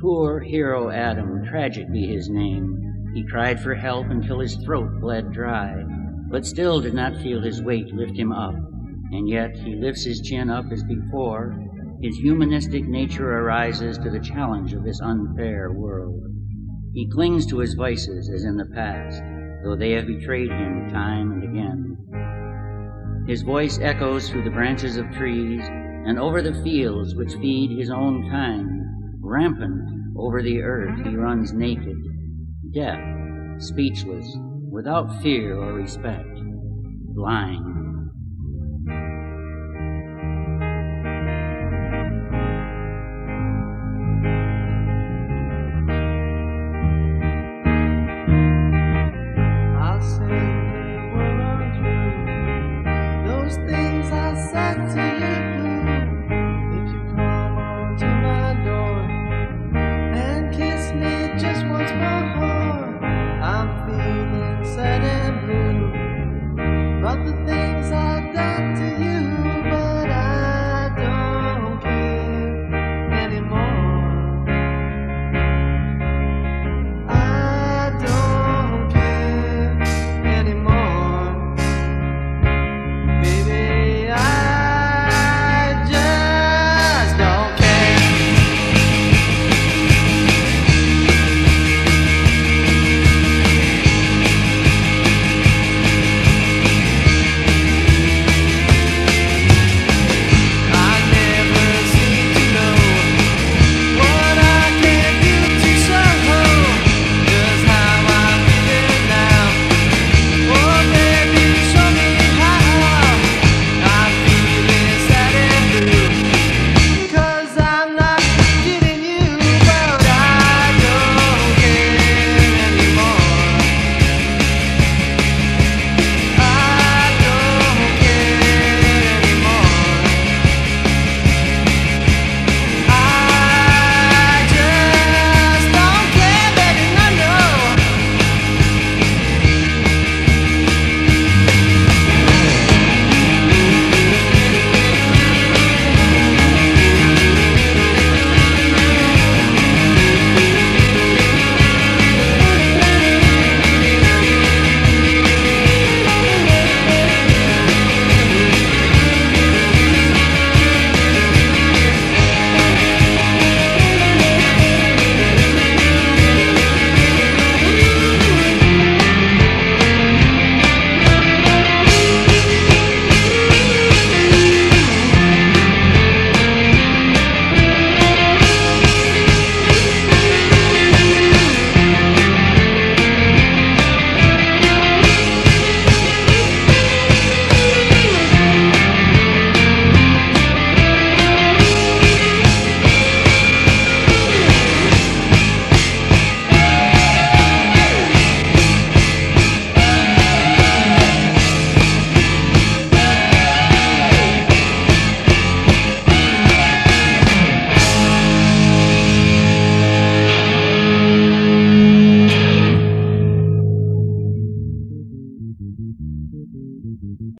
Poor hero Adam, tragic be his name. He cried for help until his throat bled dry, but still did not feel his weight lift him up. And yet he lifts his chin up as before. His humanistic nature arises to the challenge of this unfair world. He clings to his vices as in the past, though they have betrayed him time and again. His voice echoes through the branches of trees and over the fields which feed his own kind. Rampant over the earth he runs naked, deaf, speechless, without fear or respect, blind. I'll say they were untrue, those things I said to